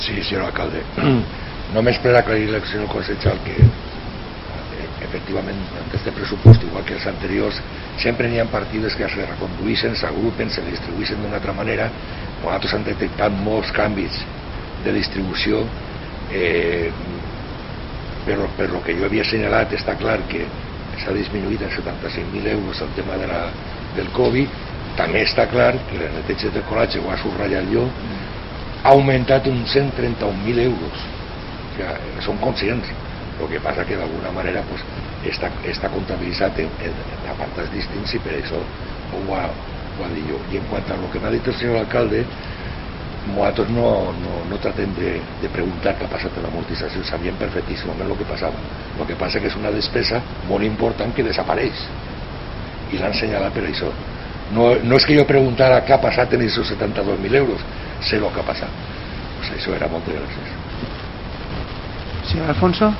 Sí, senyor alcalde. Només per aclarir al senyor Consejal que efectivament en aquest pressupost, igual que els anteriors, sempre n'hi ha partides que es recondueixen, s'agrupen, se distribueixen d'una altra manera. Nosaltres hem detectat molts canvis de distribució, però per lo que jo havia assenyalat està clar que s'ha disminuït en 75.000 euros el tema del Covid. També està clar que la neteja del colatge, ho ha subratllat jo, ha augmentat uns 131.000 euros. O sigui, som conscients. El que passa que d'alguna manera pues, està comptabilitzat en apartats distints i per això ho ha dit jo. I en quant a lo que m'ha dit el senyor alcalde, nosaltres no tratem de preguntar què ha passat en l'amortització, sabíem perfectíssimament el que passava. El que passa que és una despesa molt important que desapareix i l'han assenyalat per això. No és que jo preguntara què ha passat en aquests 72.000 euros, sé el que ha passat. Pues això era. Moltes gràcies. Señor Alfonso.